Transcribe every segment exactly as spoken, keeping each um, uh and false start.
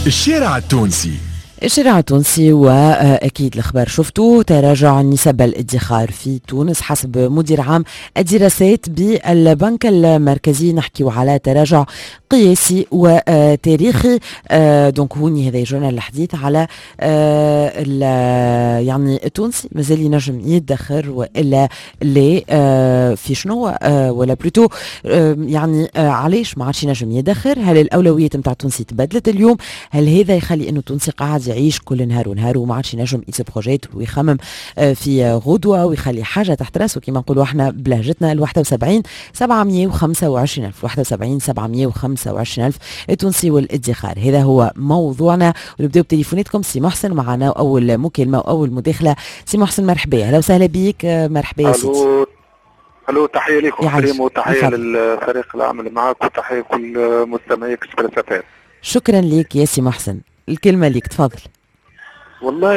الشارع التونسي. الشارع التونسي وأكيد الأخبار شفتوه تراجع نسب الادخار في تونس حسب مدير عام الدراسات بالبنك المركزي. نحكيو على تراجع قياسي وتاريخي. دونك هوني هذا جورنال الحديث على يعني التونسي مازال ينجم يدخر وإلا لا في شنو ولا بلوتو يعني علاش ما عادش ينجم يدخر. هل الأولويات نتاع التونسي تبدلت اليوم؟ هل هذا يخلي إنه التونسي قاعد يعيش كل نهار ونهار وما عادش ينجم يكتب بروجيت ويخمم في غدوه ويخلي حاجه تحت راسه كما نقولوا احنا بلهجتنا؟ ال واحد وسبعين سبعمية وخمسة وعشرين ألف واحد وسبعين سبعمية وخمسة وعشرين ألف التونسي والادخار. هذا هو موضوعنا ونبداو بتليفوناتكم. سي محسن معنا اول مكالمه واول مداخله. سي محسن مرحبا، اهلا وسهلا بك. مرحبا يا سيدي. الو، تحيه لكم كريم وتحيه للفريق العمل معك وتحيه كل مستمعي اكسبريس اف ام. شكرا لك يا سي محسن، الكلمه ليك تفضل. والله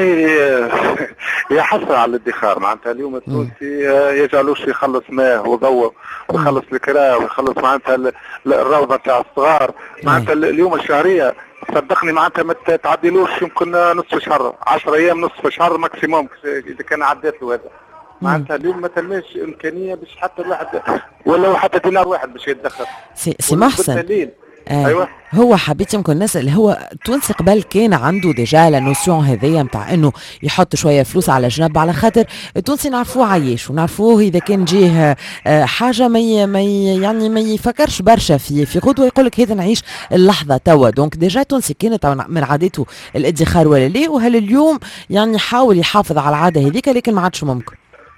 يا حسرة على الادخار. معناتها اليوم التونسي يجعلوش يخلص ماء وضوء ويخلص الكراء ويخلص معناتها الروضة تاع الصغار. معناتها اليوم الشهرية صدقني معناتها ما تعديلوش يمكن نصف شهر، عشرة ايام نصف شهر ماكسيموم اذا كان عدات له هذا. معناتها اليوم ما تلماش امكانيه باش حتى الواحد ولا حتى دينار واحد باش يتدخل. سي, سي محسن آه. أيوة. هو حبيت يمكن الناس اللي هو التونسي قبل كان عنده ديجا لا نوسيون هذيا نتاع انه يحط شويه فلوس على جنب، على خاطر التونسي نعرفوه عايش ونعرفوه اذا كان جيه حاجه ما ما يعني ما يفكرش برشا في في غدوه يقول لك هذا نعيش اللحظه توا. دونك ديجا التونسي كانت من عادته الادخار ولا لا، وهل اليوم يعني حاول يحافظ على العاده هذيك لكن ما عادش ممكن.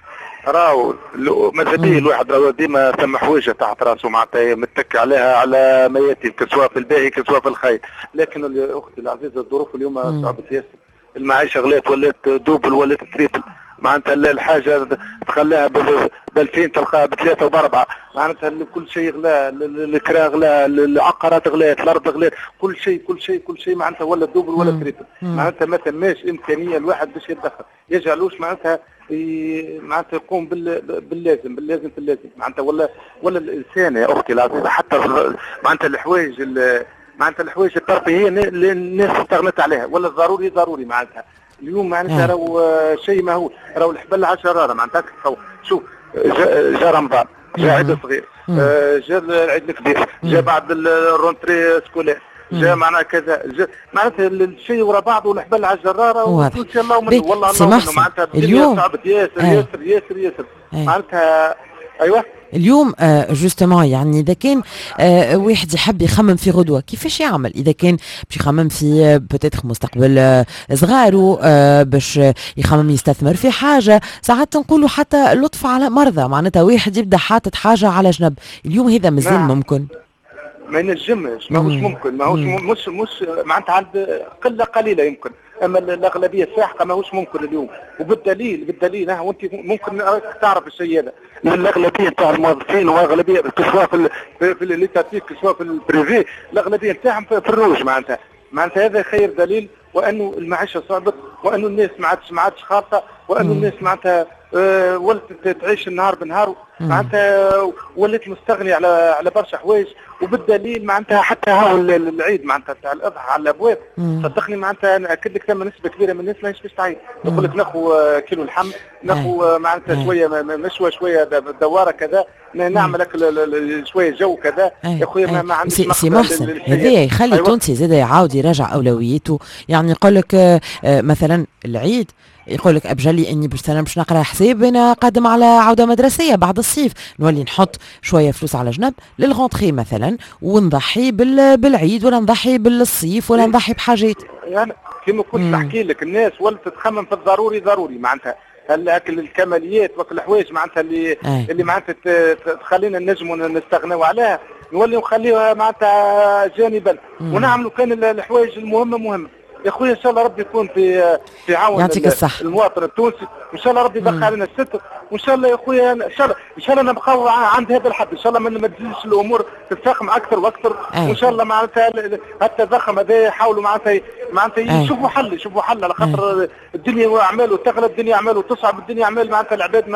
راهو ماذا بيه الواحد راهو ديما ثم حويجه تحت راسه معناتها متكي عليها على ما ياتي كسوا في الباهي كسوا في الخير. لكن اختي العزيزه الظروف اليوم صعبت ياسر، المعيشه غلات ولات دوبل ولات تريبل. معناتها الحاجه تخليها ب ألفين تلقاها بثلاثه وباربعه. معناتها كل شيء غلا، الكرا غلا، العقارات غلات، الارض غلات، كل شيء كل شيء كل شيء معناتها ولا دوبل ولا تريبل. معناتها ما ثماش امكانيه الواحد باش يتدخل، يجعلوش معناتها معناتها يقوم باللازم باللازم في اللازم. معناتها ولا ولا الانسان يا اختي العزيزه حتى معناتها الحوايج معناتها الحوايج الترفيهيه اللي الناس استغنت عليها ولا الضروري ضروري. معناتها اليوم معناتها راهو شيء ما هو راهو الحبل عشرة معناتها شوف جا رمضان، جا عيد صغير، جا العيد الكبير، جا بعد الرونتري سكولير، جاء معنا كذا معناتها الشيء ورا بعض والحبل على الجراره وان شاء الله منه والله الله منه. معناتها الدنيا صعبت ياسر ياسر ياسر ياسر. معناتها ايوه اليوم آه جوستومون يعني اذا كان آه واحد يحب يخمم في غدوه كيفاش يعمل؟ اذا كان باش يخمم في بوتيتر مستقبل آه صغاره، آه باش يخمم يستثمر في حاجه، ساعات نقولوا حتى لطف على مرضى. معناتها واحد يبدا حاطط حاجه على جنب، اليوم هذا مازال نعم. ممكن ما ينجمش، ما هوش ممكن، ما هوش مش مش معناتها عند قله قليله يمكن، اما الاغلبيه الساحقه ما هوش ممكن اليوم. وبالدليل بالدليل ها وانت ممكن تعرف الشيء هذا، الاغلبيه تاع الموظفين واغلبيه سواء في في الليتاتيك سواء في البريفي الاغلبيه تاعهم في الروج. معناتها معناتها هذا خير دليل وانه المعيشه صعبت وانه الناس ما عادش ما عادش خالصه وانه الناس معناتها أه ولت تعيش النهار بنهار. معناتها ولت مستغني على على برشا حوايج. وبالدليل معناتها حتى هاو العيد معناتها تاع الاضحى على الابواب صدقني معناتها ناكد لك ثم نسبه كبيره من الناس ما باش تعيد. يقول لك ناخذ كيلو اللحم، ناخذ معناتها شويه مشوى شويه دواره كذا، نعمل لك شويه جو كذا. يا خويا ما عنديش سي, سي محسن هذا يخلي التونسي زاد يعاود يراجع اولوياته. يعني يقول لك مثلا العيد يقول لك ابجلي اني باش انا باش نقرا حساب انا قادم على عوده مدرسيه بعد الصيف، نولي نحط شويه فلوس على جنب للغونتري مثلا ونضحي بالعيد ولا نضحي بالصيف ولا نضحي بحاجات. يعني كما كنت نحكي لك الناس ولات تتخمم في الضروري ضروري. معناتها الاكل الكماليات واكل الحوايج معناتها اللي أي. اللي معناتها تخلينا نجموا نستغنوا عليها نولي نخليها معناتها جانبا ونعملوا كان الحوايج المهمه مهمه. يا خويا ان شاء الله ربي يكون في في عون المواطن التونسي، وان شاء الله ربي يبقى علينا الستر، وان شاء الله يا خويا ان شاء الله ان شاء الله نبقاو عند هذا الحد. ان شاء الله ما تزيدش الامور تتفاقم اكثر واكثر. وان شاء الله معناتها التضخم هذا يحاولوا معناتها معناتها يشوفوا حل يشوفوا حل على خاطر الدنيا اعمال وتغلى، الدنيا اعمال وتصعب، الدنيا اعمال معناتها العباد ما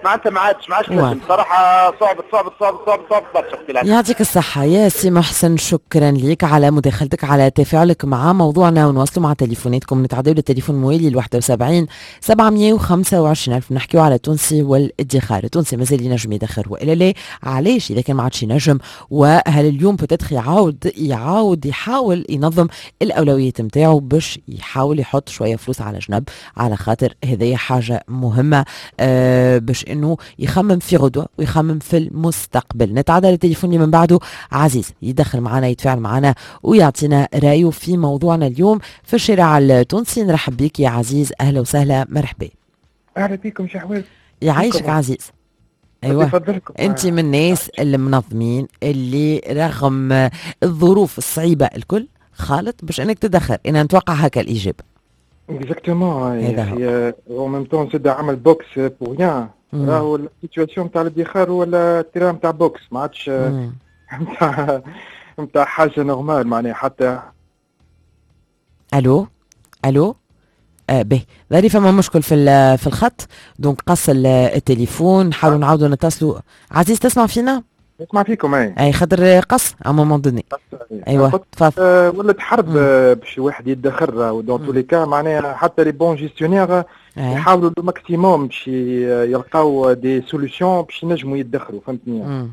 معناتها ما عادش ما عادش لازم صراحه. صعبت صعبت صعبت صعبت صعبت برشا اختي العزيز. يعطيك الصحة يا سي محسن، شكرا ليك على مداخلتك، على تفاعلك مع موضوعنا، ونواصلوا مع تليفوناتكم. نتعداو للتليفون موالي ل واحد وسبعين سبعمية وخمسة وعشرين ألف. نحكيو على التونسي والادخار. التونسي مازال ينجم يدخر والا لا؟ علاش اذا كان ما عادش ينجم؟ وهل اليوم بتدخل يعاود يعاود يحاول ينظم الاولويات نتاعو باش يحاول يحط شويه فلوس على جنب، على خاطر هذه حاجه مهمه أه باش انه يخمم في غدوه ويخمم في المستقبل. نتعدى للتليفون اللي من بعده عزيز يدخل معنا يتفاعل معنا ويعطينا رايه في موضوعنا اليوم في الشارع التونسي. نرحب بك يا عزيز، اهلا وسهلا، مرحبا. اهلا بكم شحوال. يعيشك عزيز. ايوه انت من الناس المنظمين اللي رغم الظروف الصعيبه الكل خالط باش انك تدخر. انا نتوقع هكا الاجابه. اكزاكتومون هي او ميم طون زاد عمل بوكس بور ريان. راهو السيتواسيون نتاع الادخار ولا التيران نتاع بوكس ما عادش نتاع نتاع حاجه نورمال معناها حتى. الو الو آه به ظهري فما مشكل في في الخط، دونك قص التليفون. نحاولوا نعاودوا نتصلوا. عزيز تسمع فينا؟ نسمع فيكم. اي اي خاطر قص ا مومون دوني. ايوه تفضل. أه ولات حرب باش الواحد يدخر ودون تو لي كا معناها حتى لي بون جيستيونير يحاولوا لو ماكسيموم باش يلقاو دي سوليسيون باش ينجموا يدخروا. فهمتني؟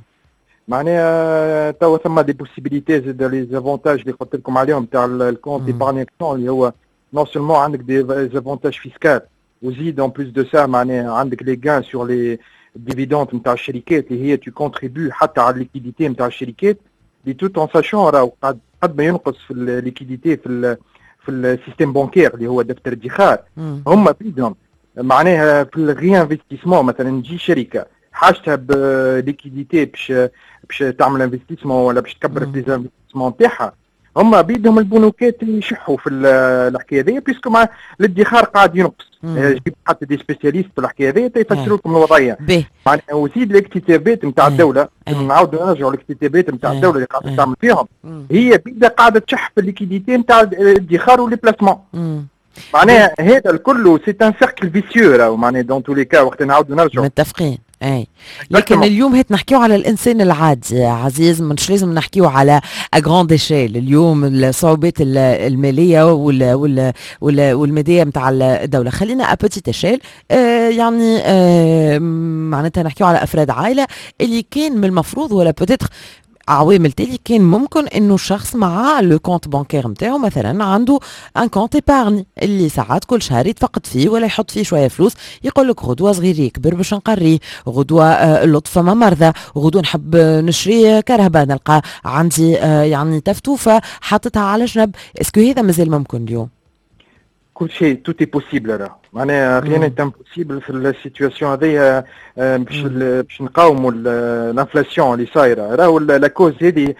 معناها توا ثم دي بوسيبيليتي زاد لي زافونتاج اللي قلت لكم عليهم تاع الكونت ايبارني اللي هو نون سولمون عندك دي زافونتاج فيسكال وزيد اون بلوس دو سا معناها عندك لي غان سور لي ديفيدونت نتاع الشركات اللي هي تو كونتريبيو حتى على الليكيديتي نتاع الشركات اللي توت اون ساشون راهو قد قد ما ينقص في الليكيديتي في ال في السيستيم بانكير اللي هو دفتر الادخار. هم بيدهم معناها في الري انفستيسمون. مثلا نجي شركه حاجتها بليكيديتي باش باش تعمل انفستيسمون ولا باش تكبر في لي انفستيسمون تاعها، هم بيدهم البنوكات يشحوا في الحكايه هذه بيسكو مع الادخار قاعد ينقص. جيب حتى دي سبيسياليست في الحكايه هذه يفسروا لكم الوضعيه. معناها وزيد الاكتتابات نتاع الدوله، نعاودوا نرجعوا الاكتتابات نتاع الدوله اللي قاعده تعمل فيهم، هي بيدا قاعده تشح في الليكيديتي نتاع الادخار ولي بلاسمون. معناها هذا الكل سي ان سيركل فيسيو راهو معناها دون تو لي كا وقت نعاودوا نرجعوا متفقين. اي لكن اليوم هيت نحكيو على الانسان العادي عزيز، مش لازم نحكيو على اغراند ايشيل. اليوم الصعوبات الماليه وال وال وال والماديه نتاع الدوله، خلينا ابوتيت ايشيل. آه يعني آه معناتها نحكيو على افراد عائله اللي كان من المفروض ولا بوتيتر عوامل تالي كان ممكن انه الشخص مع لو كونت بانكير نتاعو مثلا عنده ان كونت ايبارني اللي ساعات كل شهر يتفقد فيه ولا يحط فيه شويه فلوس، يقول لك غدوه صغير يكبر باش نقريه، غدوه آه اللطف ما مرضى، غدوه نحب نشري كرهبه نلقى عندي آه يعني تفتوفه حاطتها على جنب. اسكو هذا مازال ممكن اليوم؟ كل شيء تو تي بوسيبل راه معناها ريان ايت امبوسيبل في السيتواسيون هذه باش باش نقاوموا الانفلاسيون اللي صايره. راهو لا كوز هذه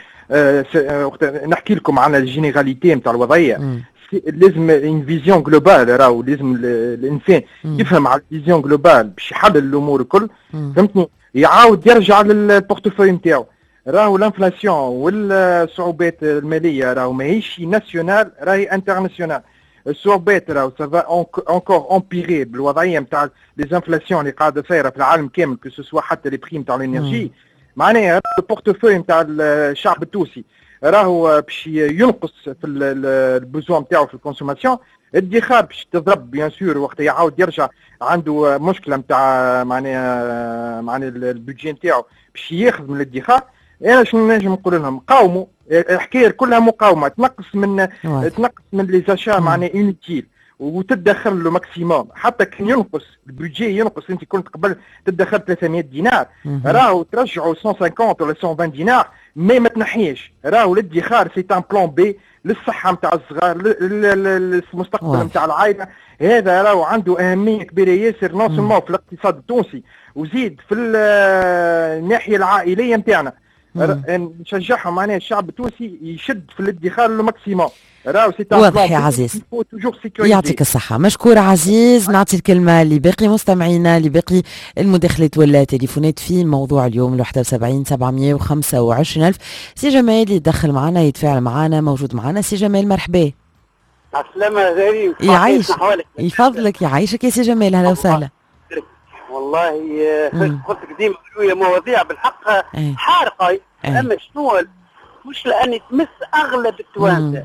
نحكي لكم على الجينيراليتي نتاع الوضعيه. لازم ان فيزيون جلوبال، راهو لازم الانسان يفهم على الفيزيون جلوبال باش يحلل الامور الكل. فهمتني؟ يعاود يرجع للبورتفوي نتاعو. راهو الانفلاسيون والصعوبات الماليه راهو ماهيش ناسيونال، راهي انترناسيونال. الصعوبات راهو سافا اونكور امبيري بالوضعيه نتاع لي زانفلاسيون اللي قاعده صايره في العالم كامل، كو سوسوا حتى لي بري نتاع الانرجي. معناها البورتفوي نتاع الشعب التونسي راهو باش ينقص في البوزوان نتاعو في الكونسوماسيون. الادخار باش تضرب بيان سور وقت يعاود يرجع عنده مشكله نتاع معناها معناها البودجي نتاعو باش ياخذ من الادخار. انا شنو نجم نقول لهم؟ قاوموا. الحكايه كلها مقاومه، تنقص من تنقص من لي زاشا معناها انوتيل وتدخل له ماكسيموم. حتى كان ينقص البودجي ينقص، انت كنت قبل تدخل ثلاثمية دينار راهو ترجعوا مية وخمسين ولا مية وعشرين دينار مي ما تنحيش. راهو الادخار سي ان بلان بي للصحه نتاع الصغار، للمستقبل نتاع العائله. هذا راهو عنده اهميه كبيره ياسر نون سولمون في الاقتصاد التونسي وزيد في الناحيه العائليه نتاعنا. نشجعهم معناها الشعب التونسي يشد في الادخار لو ماكسيموم. راهو سي واضح يا عزيز، يعطيك الصحة. مشكور عزيز. نعطي الكلمة لباقي مستمعينا، لباقي المداخلات والتليفونات في موضوع اليوم ل واحد وسبعين سبعمية وخمسة وعشرين ألف. سي جمال يتدخل معنا يتفاعل معنا، موجود معنا. سي جمال مرحبا. السلامة غالي. يعيش يفضلك، يعيشك يا سي جمال، هلا وسهلا. والله قلت لك ديما شويه مواضيع بالحق أي. حارقه. أي. اما شنو مش لاني تمس اغلب التوانسه،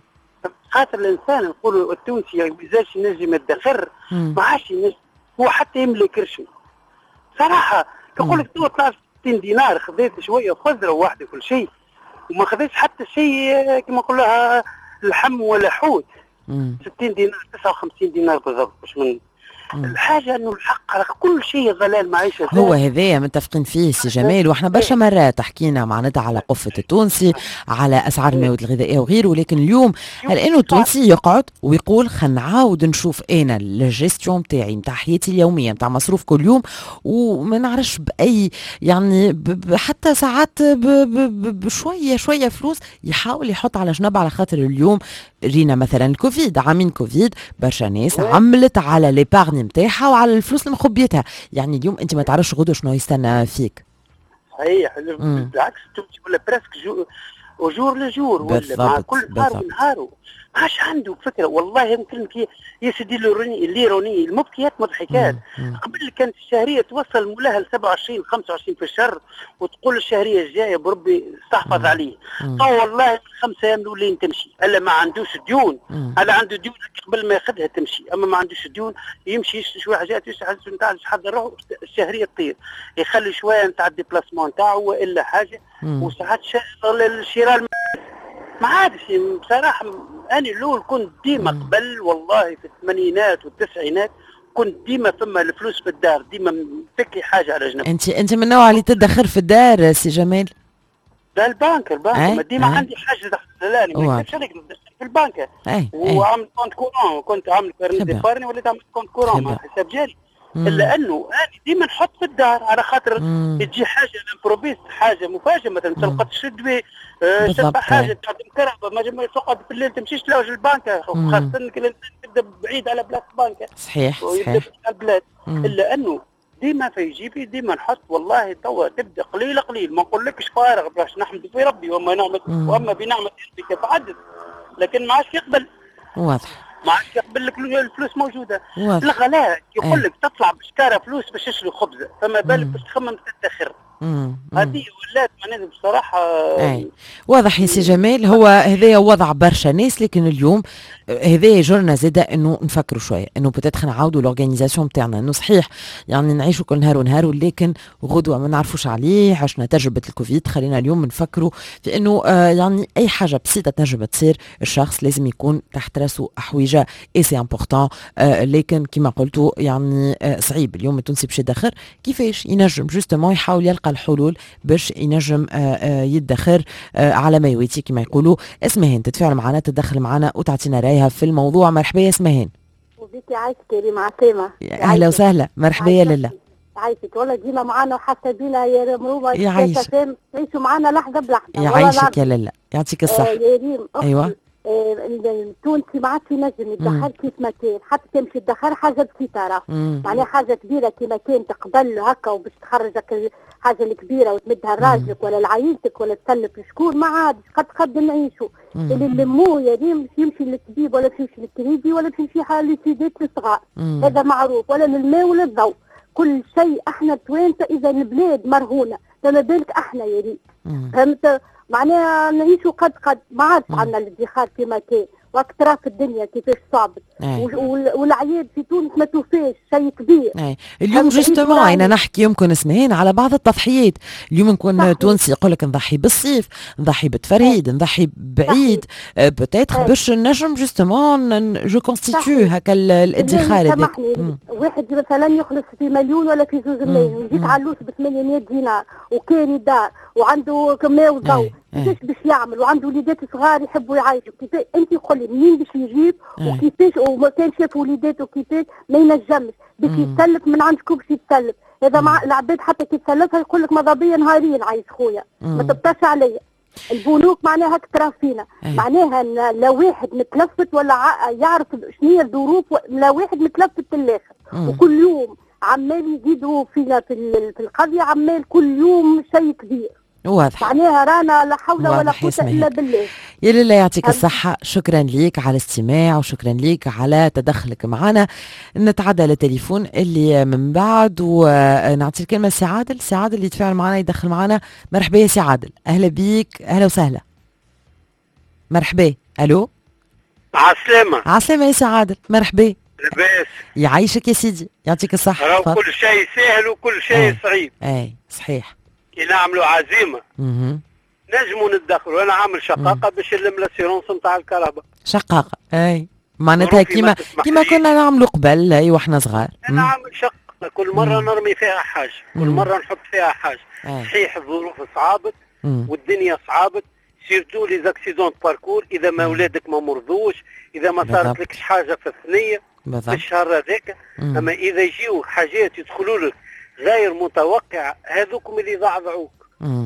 خاطر الانسان نقولوا التونسي ما يزالش ينجم يدخر، ما عادش ينجم هو حتى يملك كرشه صراحه. يقول لك تو طلع ستين دينار خذيت شويه خضره واحده كل شيء، وما خذيتش حتى شيء كما نقولها لحم ولا حوت. ستين دينار تسعة وخمسين دينار بالضبط. مش من الحاجه انه الحق كل شيء ضلال معيشه. هو هذايا متفقين فيه سي جمال، واحنا برشا مرات حكينا معناتها على قفه التونسي، على اسعار المواد الغذائيه وغيره، ولكن اليوم هل انه التونسي يقعد ويقول خلينا نعاود نشوف انا الجيستيون نتاعي نتاع حياتي اليوميه نتاع مصروف كل يوم، وما نعرفش باي يعني ب ب حتى ساعات ب ب بشويه شويه فلوس يحاول يحط على جنب، على خاطر اليوم رينا مثلا الكوفيد، عامين كوفيد برشا ناس عملت على ليبارني نتاعها وعلى الفلوس اللي مخبيتها. يعني اليوم انت ما تعرفش غدوه شنو يستنى فيك. صحيح، بالعكس تمشي ولا بريسك وجور لجور ولا مع كل نهار ونهاره ما عادش عنده فكره. والله يمكن يا سيدي الايروني المبكيات مضحكات. قبل كانت الشهريه توصل مولاها ل سبعة وعشرين خمسة وعشرين في الشهر، وتقول الشهريه الجايه بربي استحفظ عليه. او والله خمسة ايام الاولين تمشي، الا ما عندوش ديون، الا عنده ديون قبل ما ياخذها تمشي، اما ما عندوش ديون يمشي يشتري شويه حاجات يشحذ نتاع شحذ الروح الشهريه تطير، يخلي شويه نتاع الديبلاسمون نتاعو والا حاجه. وساعات الشراء ما عادش بصراحه. انا الاول كنت ديما قبل والله في الثمانينات والتسعينات كنت ديما ثم الفلوس في الدار، ديما تكي حاجه على جنب. انت انت من النوع اللي تدخر في الدار سي جمال؟ لا البنك البنك ديما أي. عندي حاجه دخل. لا انا ما نكتبش عليك ندخل في البنك وعامل كونت كورون، كنت عامل كارني ديبارني وليت عامل كونت كورون مع حساب جاري. الا انه انا ديما نحط في الدار على خاطر تجي حاجه امبروفيست، حاجه مفاجاه مثلا تلقى تشد شد حاجه تقعد مكرهبه ما تقعد في الليل تمشيش تلوج البنك، خاصه انك الانسان يبدا بعيد على بلاصه البنك. صحيح ويبدا في البلاد. الا انه ديما في جيبي ديما نحط. والله توا تبدا قليل قليل، ما نقولكش فارغ باش نحمد في ربي وما نعمه واما بنعمه ربك فحدث، لكن ما عادش يقبل. واضح. ما عادش يقبل لك الفلوس موجوده. الغلاء يقول لك تطلع بشكاره فلوس باش تشري خبزه، فما بالك باش تخمم تدخر. هذه ولات معناتها بصراحه. اي واضح يا سي جمال. هو هذايا وضع برشا ناس، لكن اليوم هذايا يجرنا زاده انه نفكروا شويه، انه بتاتخ نعاودوا لورغانيزاسيون نتاعنا، انه صحيح يعني نعيشوا كل نهار ونهار، لكن غدوه ما نعرفوش عليه. عشنا تجربه الكوفيد، خلينا اليوم نفكروا في انه آه يعني اي حاجه بسيطه تنجم تصير الشخص لازم يكون تحت راسه احوجه اي سي امبورطون. آه لكن كما قلتوا يعني آه صعيب اليوم التونسي باش يدخر. كيفاش ينجم جوستومون يحاول يلقى الحلول باش ينجم آآ آآ يدخر على ما يويتي كما يقولوا. اسمهان تتفاعل معنا، تدخل معنا وتعطينا رايها في الموضوع. مرحبا يا اسمهان. وبيكي عايشك كريم عسامة. اهلا وسهلا، مرحبا يا لاله. عايشك والله ديما معنا وحاسه بينا يا مروه. يعيشك تعيشوا معنا لحظه بلحظه. يعيشك يا لاله، يعطيك الصحه. آه يا ريم ايوه. آه التونسي ما عادش ينجم يدخر كيف ما كان، حتى تمشي تدخر حاجه بسيطه راه معناها حاجه كبيره كيما كانت قبل هكا وباش تخرجك الحاجه الكبيره وتمدها لراجلك ولا لعائلتك ولا تسلف لشكون، ما عادش قد قد نعيشوا. اللي نلموه يا ريم يمشي للطبيب ولا يمشي للكريدي ولا يمشي حال لسيدات الصغار، هذا معروف، ولا للماء ولا الضوء، كل شيء احنا توانسه اذا البلاد مرهونه، فما بالك احنا يا ريم. فهمت؟ معناها نعيشوا قد قد ما عادش عندنا الادخار كما كان، واكثر في الدنيا كيفاش صعبت. والعياد في تونس ما توفاش شيء كبير. أي. اليوم جوستومون انا نحكي يمكن اسمهين على بعض التضحيات. اليوم نكون تونسي يقول لك نضحي بالصيف، نضحي بالتفريد، نضحي بعيد بوتيتر باش نجم جوستومون جو كونستيتيو هكا الادخار هذاك. واحد مثلا يخلص في مليون ولا في زوج ملايين ويجيك علوش ب ثمانمائة دينار وكاري دار وعنده ماء وضوء، كيفاش باش يعمل؟ وعنده وليدات صغار يحبوا يعيشوا، كيفاش انت قول لي منين باش يجيب؟ وكيفاش وما كان شاف وليداته كيفاش ما ينجمش باش يتسلف من عندكم باش يتسلف. هذا مع العباد حتى كي تسلفها يقول لك ماذا بيا نهاريا نعيش خويا، ما تبطاش عليا. البنوك معناها هكا فينا، معناها لا واحد متلفت ولا يعرف شنو هي الظروف، لا واحد متلفت للاخر، وكل يوم عمال يزيدوا فينا في القضيه، عمال كل يوم شيء كبير. واضح. معناها رانا لا حول ولا قوه الا بالله. يا لله يعطيك الصحة، شكرا ليك على الاستماع وشكرا ليك على تدخلك معنا. نتعدى للتليفون اللي من بعد ونعطي الكلمة لسي عادل. سي عادل اللي يتفاعل معنا يدخل معنا. مرحبا يا سي عادل، أهلا بيك، أهلا وسهلا. مرحبا. ألو، عالسلامة. عالسلامة يا سي عادل، مرحبا. لاباس، يعيشك يا سيدي، يعطيك الصحة. راهو كل شيء سهل وكل شيء آه. صعيب. اي صحيح. كي نعملوا عزيمة اها نجموا ندخلوا. انا عامل شقاقة باش نلم لاسيرونس نتاع الكهرباء. شقاقة، اي معناتها كيما كيما كنا نعملوا قبل اي واحنا صغار. انا عامل شقة كل مرة مم. نرمي فيها حاجة، كل مم. مرة نحط فيها حاجة. أي. صحيح الظروف صعابت مم. والدنيا صعابت، سيرتو لي زاكسيدون باركور. اذا ما اولادك ما مرضوش، اذا ما صارت لكش حاجة في الثنية في الشهر هذاك. اما اذا يجيو حاجات يدخلوا لك غير متوقع، هذوكم اللي ضعضعوك.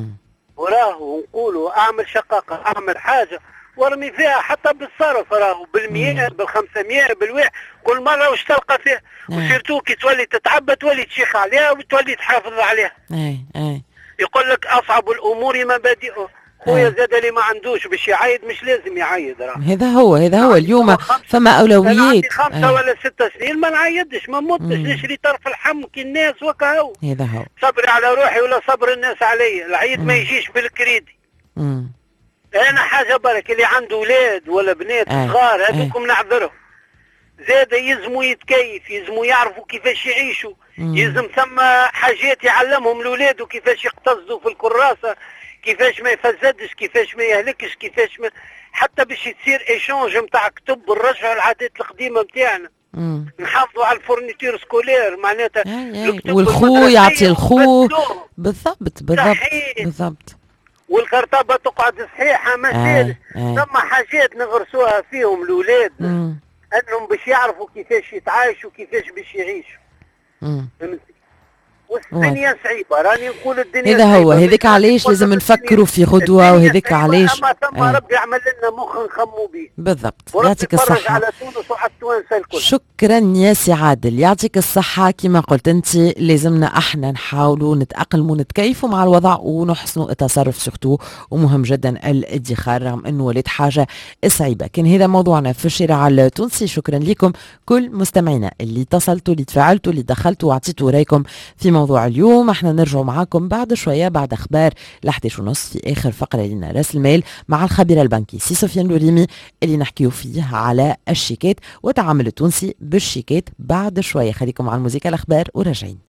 وراهو نقولوا اعمل شقاقه، اعمل حاجه وارمي فيها حتى بالصرف، راهو بالمئة بالخمسمائة بالواحد كل مره واش تلقى فيها. وسيرتو كي تولي تتعبى تولي تشيخ عليها وتولي تحافظ عليها. اي اي يقول لك اصعب الامور مبادئه. خويا زاد اللي ما عندوش باش يعيد مش لازم يعيد. راه هذا هو هذا هو اليوم فما اولويات. عندي خمسه آه. ولا ستة سنين ما نعيدش، ما متش نشري طرف اللحم كي الناس وكهو. هذا هو صبري على روحي ولا صبر الناس علي. العيد ما يجيش بالكريدي. مم. انا حاجه برك اللي عنده اولاد ولا بنات آه. صغار هذوكم آه. نعذرهم. زاد يلزموا يتكيف، يلزموا يعرفوا كيفاش يعيشوا. مم. يلزم ثم حاجات يعلمهم لاولاده كيفاش يقتصدوا في الكراسه، كيفاش ما يفسدش، كيفاش ما يهلكش، كيفاش ما حتى باش تصير ايشونج نتاع كتب ونرجعوا العادات القديمه نتاعنا. نحافظوا على الفورنيتور سكولير معناتها. والخو يعطي الخو بالضبط بالضبط بالضبط. والكرتبه تقعد صحيحه ما سالش. ثم حاجات نغرسوها فيهم الاولاد انهم باش يعرفوا كيفاش يتعايشوا كيفاش باش يعيشوا. فهمتي؟ والدنيا صعيبه، راني نقول الدنيا هذا هو. هذيك علاش لازم نفكروا في غدوه، وهذيك علاش اما ثم آه. ربي عمل لنا مخ نخموا به. بالضبط. يعطيك الصحه. على تونس وعلى التوانسه الكل. شكرا يا سي عادل، يعطيك الصحه. كما قلت انت لازمنا احنا نحاولوا نتاقلموا نتكيفوا مع الوضع ونحسنوا التصرف سورتو، ومهم جدا الادخار رغم انه ولات حاجه صعيبه. كان هذا موضوعنا في الشارع التونسي. شكرا لكم كل مستمعينا اللي اتصلتوا اللي تفاعلتوا اللي دخلتوا وعطيتوا رايكم في موضوع اليوم. احنا نرجع معاكم بعد شويه بعد اخبار الحداش ونص في اخر فقره لنا راس المال مع الخبير البنكي سي سفيان لوريمي اللي نحكيو فيه على الشيكات والتعامل التونسي بالشيكات بعد شويه. خليكم على الموسيقى الاخبار وراجعين.